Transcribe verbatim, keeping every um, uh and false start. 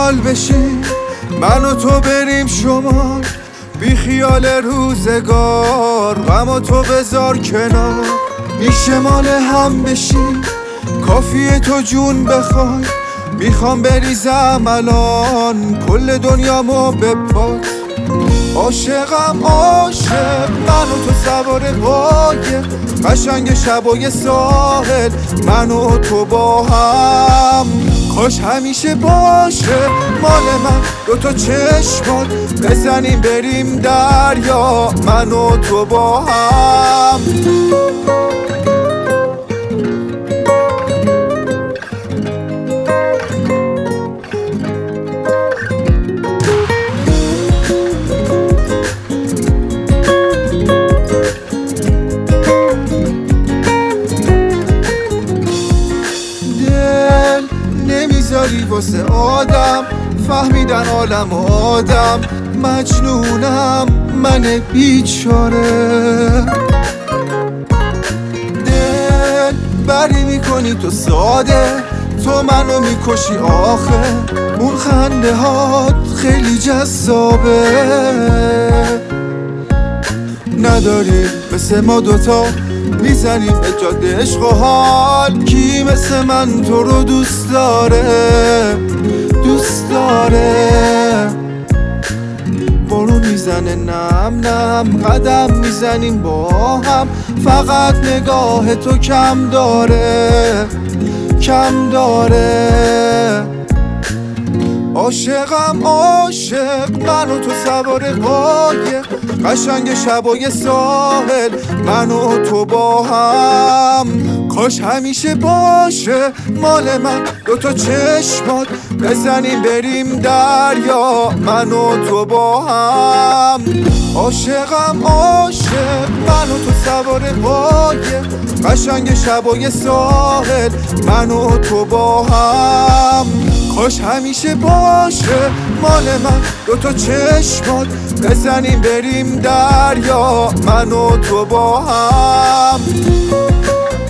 خوشحال بشیم من و تو بریم شمال، بی خیال روزگار غم و تو بذار کنار. میشه مال هم بشیم کافیه تو جون بخوای، میخوام بریزم الان کل دنیامو به پات. عاشقم عاشق من و تو سوار قایق، قشنگ شبای ساحل من و تو با هم. کاش همیشه باشه مال من دوتا چشمات، بزنیم بریم دریا من و تو با هم. نمیذاری واسه آدم، فهمیدن عالم و آدم، مجنونم من بیچاره. دل بری میکنی تو ساده، تو منو میکشی آخه، اون خنده هات خیلی جذابه. نداریم مثل ما دوتا میزنیم به جاده عشق و حال، کی مثل من تو رو دوست داره دوست داره. بارون میزنه نم نم، قدم میزنیم با هم، فقط نگاه تو کم داره کم داره. عاشقم عاشق من و تو سوار قایق، قشنگ شبای ساحل من و تو با هم. کاش همیشه باشه مال من دوتا چشمات، بزنیم بریم دریا من و تو با هم. عاشقم عاشق من و تو سوار قایق، قشنگ شبای ساحل من و تو با هم. کاش همیشه باشه مال من دوتا چشمات، بزنیم بریم دریا من و تو با هم.